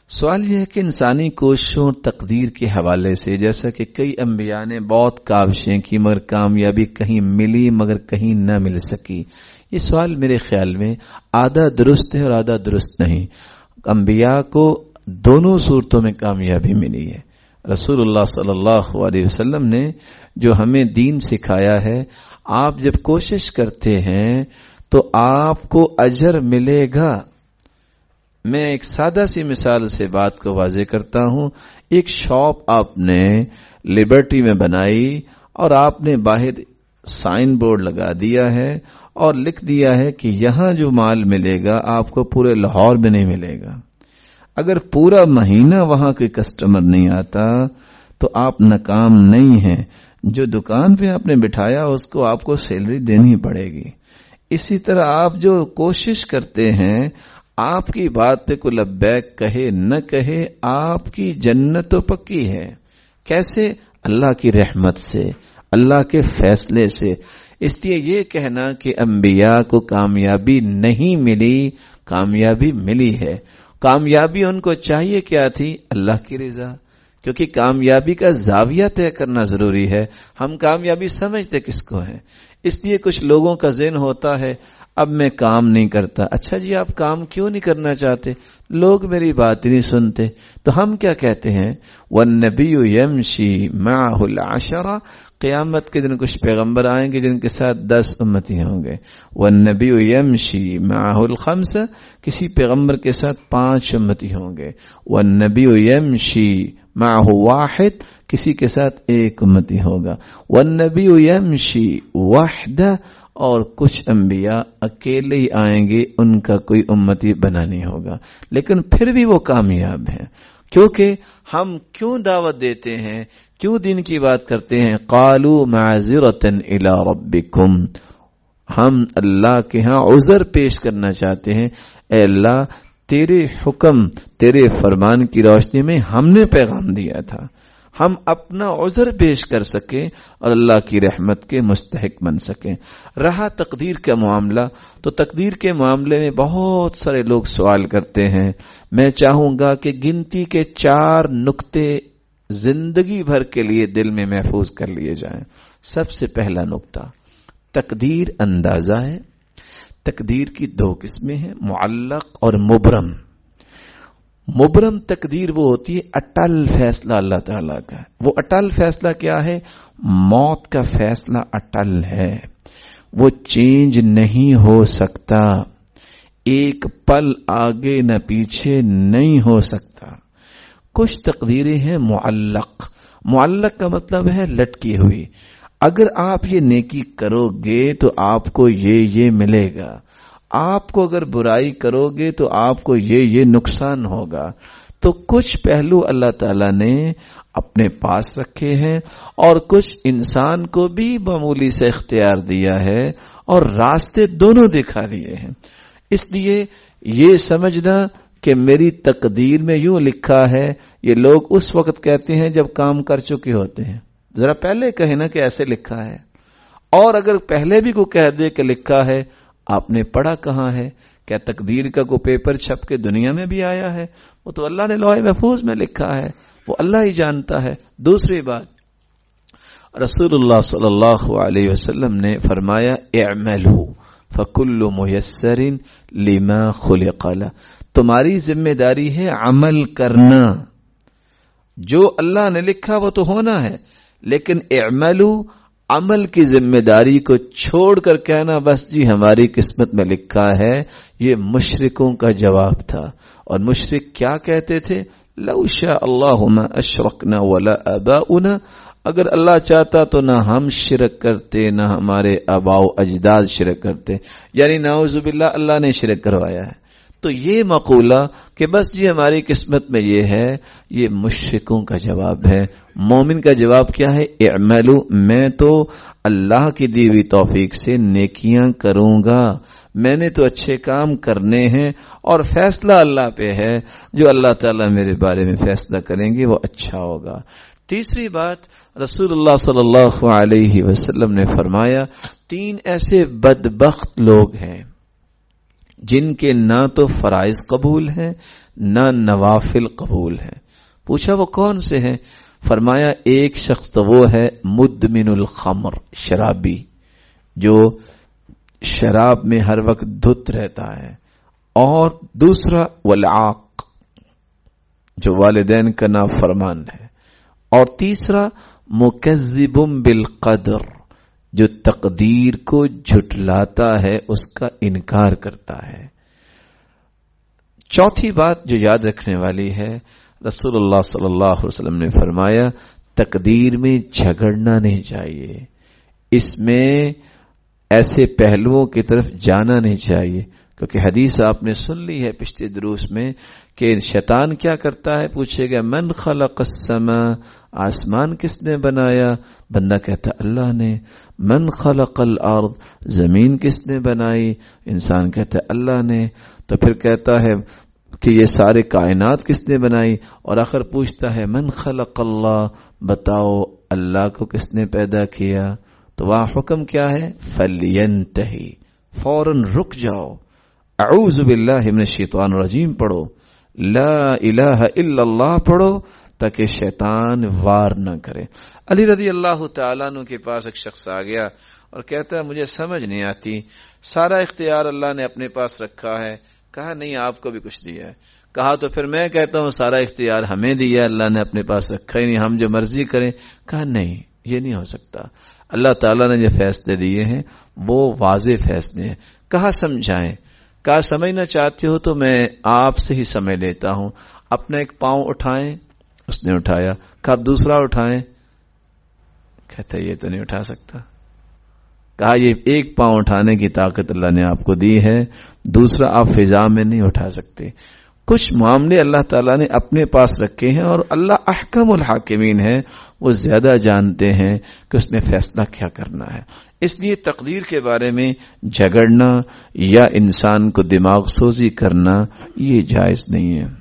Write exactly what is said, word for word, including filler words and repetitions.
سوال یہ ہے کہ انسانی کوششوں تقدیر کے حوالے سے، جیسا کہ کئی انبیاء نے بہت کاوشیں کی مگر کامیابی کہیں ملی مگر کہیں نہ مل سکی، یہ سوال میرے خیال میں آدھا درست ہے اور آدھا درست نہیں۔ انبیاء کو دونوں صورتوں میں کامیابی ملی ہے۔ رسول اللہ صلی اللہ علیہ وسلم نے جو ہمیں دین سکھایا ہے، آپ جب کوشش کرتے ہیں تو آپ کو اجر ملے گا۔ میں ایک سادہ سی مثال سے بات کو واضح کرتا ہوں۔ ایک شاپ آپ نے لبرٹی میں بنائی اور آپ نے باہر سائن بورڈ لگا دیا ہے اور لکھ دیا ہے کہ یہاں جو مال ملے گا آپ کو پورے لاہور میں نہیں ملے گا۔ اگر پورا مہینہ وہاں کوئی کسٹمر نہیں آتا تو آپ ناکام نہیں ہیں۔ جو دکان پہ آپ نے بٹھایا اس کو آپ کو سیلری دینی پڑے گی۔ اسی طرح آپ جو کوشش کرتے ہیں، آپ کی بات پہ کوئی لبیک کہے نہ کہے، آپ کی جنت تو پکی ہے۔ کیسے؟ اللہ کی رحمت سے، اللہ کے فیصلے سے۔ اس لیے یہ کہنا کہ انبیاء کو کامیابی نہیں ملی، کامیابی ملی ہے۔ کامیابی ان کو چاہیے کیا تھی؟ اللہ کی رضا، کیونکہ کامیابی کا زاویہ طے کرنا ضروری ہے۔ ہم کامیابی سمجھتے کس کو ہے؟ اس لیے کچھ لوگوں کا ذہن ہوتا ہے اب میں کام نہیں کرتا۔ اچھا جی، آپ کام کیوں نہیں کرنا چاہتے؟ لوگ میری بات نہیں سنتے۔ تو ہم کیا کہتے ہیں؟ وَالنَّبِيُّ يَمْشِي مَعَهُ الْعَشَرَةُ، قیامت کے دن کچھ پیغمبر آئیں گے جن کے ساتھ دس امتی ہوں گے۔ وَالنَّبِيُّ يَمْشِي مَعَهُ الْخَمْسَةُ، کسی پیغمبر کے ساتھ پانچ امتی ہوں گے۔ وَالنَّبِيُّ يَمْشِي مَعَهُ وَاحِدٌ، کسی کے ساتھ ایک امتی ہوگا۔ وَالنَّبِيُّ يَمْشِي وَحْدَهُ، اور کچھ انبیاء اکیلے ہی آئیں گے، ان کا کوئی امتی بنا نہیں ہوگا، لیکن پھر بھی وہ کامیاب ہیں۔ کیونکہ ہم کیوں دعوت دیتے ہیں، کیوں دین کی بات کرتے ہیں؟ قالوا معذرة الى ربکم، ہم اللہ کے ہاں عذر پیش کرنا چاہتے ہیں۔ اے اللہ، تیرے حکم، تیرے فرمان کی روشنی میں ہم نے پیغام دیا تھا، ہم اپنا عذر پیش کر سکیں اور اللہ کی رحمت کے مستحق بن سکیں۔ رہا تقدیر کا معاملہ، تو تقدیر کے معاملے میں بہت سارے لوگ سوال کرتے ہیں۔ میں چاہوں گا کہ گنتی کے چار نقطے زندگی بھر کے لیے دل میں محفوظ کر لیے جائیں۔ سب سے پہلا نقطہ، تقدیر اندازہ ہے۔ تقدیر کی دو قسمیں ہیں، معلق اور مبرم۔ مبرم تقدیر وہ ہوتی ہے اٹل فیصلہ اللہ تعالیٰ کا۔ وہ اٹل فیصلہ کیا ہے؟ موت کا فیصلہ اٹل ہے، وہ چینج نہیں ہو سکتا، ایک پل آگے نہ پیچھے نہیں ہو سکتا۔ کچھ تقدیریں ہیں معلق۔ معلق کا مطلب ہے لٹکی ہوئی۔ اگر آپ یہ نیکی کرو گے تو آپ کو یہ یہ ملے گا، آپ کو اگر برائی کرو گے تو آپ کو یہ یہ نقصان ہوگا۔ تو کچھ پہلو اللہ تعالیٰ نے اپنے پاس رکھے ہیں اور کچھ انسان کو بھی معمولی سے اختیار دیا ہے اور راستے دونوں دکھا دیے ہیں۔ اس لیے یہ سمجھنا کہ میری تقدیر میں یوں لکھا ہے، یہ لوگ اس وقت کہتے ہیں جب کام کر چکے ہوتے ہیں۔ ذرا پہلے کہیں نا کہ ایسے لکھا ہے، اور اگر پہلے بھی کو کہہ دے کہ لکھا ہے، آپ نے پڑھا کہاں ہے؟ کیا تقدیر کا کوئی پیپر چھپ کے دنیا میں بھی آیا ہے؟ وہ تو اللہ نے لوح محفوظ میں لکھا ہے، وہ اللہ ہی جانتا ہے۔ دوسری بات، رسول اللہ صلی اللہ علیہ وسلم نے فرمایا اعملوا فکل میسر لما خلق له، تمہاری ذمہ داری ہے عمل کرنا، جو اللہ نے لکھا وہ تو ہونا ہے، لیکن اعملوا، عمل کی ذمہ داری کو چھوڑ کر کہنا بس جی ہماری قسمت میں لکھا ہے، یہ مشرکوں کا جواب تھا۔ اور مشرک کیا کہتے تھے؟ لو شاء اللہ ما اشرکنا ولا آباؤنا، اگر اللہ چاہتا تو نہ ہم شرک کرتے نہ ہمارے آباء و اجداد شرک کرتے، یعنی نعوذ باللہ اللہ نے شرک کروایا ہے۔ تو یہ مقولہ کہ بس جی ہماری قسمت میں یہ ہے، یہ مشرکوں کا جواب ہے۔ مومن کا جواب کیا ہے؟ اعملوا، میں تو اللہ کی دی ہوئی توفیق سے نیکیاں کروں گا، میں نے تو اچھے کام کرنے ہیں اور فیصلہ اللہ پہ ہے، جو اللہ تعالیٰ میرے بارے میں فیصلہ کریں گے وہ اچھا ہوگا۔ تیسری بات، رسول اللہ صلی اللہ علیہ وسلم نے فرمایا تین ایسے بدبخت لوگ ہیں جن کے نہ تو فرائض قبول ہیں نہ نوافل قبول ہیں۔ پوچھا وہ کون سے ہیں؟ فرمایا ایک شخص تو وہ ہے مدمن الخمر، شرابی، جو شراب میں ہر وقت دھت رہتا ہے، اور دوسرا والعاق، جو والدین کا نافرمان ہے، اور تیسرا مکذب بالقدر، جو تقدیر کو جھٹلاتا ہے، اس کا انکار کرتا ہے۔ چوتھی بات جو یاد رکھنے والی ہے، رسول اللہ صلی اللہ علیہ وسلم نے فرمایا تقدیر میں جھگڑنا نہیں چاہیے، اس میں ایسے پہلوؤں کی طرف جانا نہیں چاہیے، کیونکہ حدیث آپ نے سن لی ہے پچھلے دروس میں کہ شیطان کیا کرتا ہے، پوچھے گا من خلق السماء، آسمان کس نے بنایا؟ بندہ کہتا اللہ نے۔ من خلق الارض، زمین کس نے بنائی؟ انسان کہتا اللہ نے۔ تو پھر کہتا ہے کہ یہ سارے کائنات کس نے بنائی؟ اور آخر پوچھتا ہے من خلق اللہ، بتاؤ اللہ کو کس نے پیدا کیا؟ تو وہاں حکم کیا ہے؟ فَلْيَنْتَهِ، فوراً رک جاؤ، اعوذ باللہ من الشیطان الرجیم پڑھو، لا الہ الا اللہ پڑھو، تاکہ شیطان وار نہ کرے۔ علی رضی اللہ تعالیٰ عنہ کے پاس ایک شخص آ گیا اور کہتا ہے مجھے سمجھ نہیں آتی، سارا اختیار اللہ نے اپنے پاس رکھا ہے۔ کہا نہیں، آپ کو بھی کچھ دیا ہے۔ کہا تو پھر میں کہتا ہوں سارا اختیار ہمیں دیا، اللہ نے اپنے پاس رکھا ہی نہیں، ہم جو مرضی کریں۔ کہا نہیں، یہ نہیں ہو سکتا، اللہ تعالیٰ نے جو فیصلے دیے ہیں وہ واضح فیصلے ہیں۔ کہا سمجھائیں۔ کہا سمجھنا چاہتے ہو تو میں آپ سے ہی سمجھ لیتا ہوں، اپنا ایک پاؤں اٹھائیں۔ اس نے اٹھایا۔ کہا آپ دوسرا اٹھائیں۔ کہتا یہ تو نہیں اٹھا سکتا۔ کہا یہ ایک پاؤں اٹھانے کی طاقت اللہ نے آپ کو دی ہے، دوسرا آپ فضا میں نہیں اٹھا سکتے۔ کچھ معاملے اللہ تعالیٰ نے اپنے پاس رکھے ہیں اور اللہ احکم الحاکمین ہے، وہ زیادہ جانتے ہیں کہ اس میں فیصلہ کیا کرنا ہے۔ اس لیے تقدیر کے بارے میں جھگڑنا یا انسان کو دماغ سوزی کرنا یہ جائز نہیں ہے۔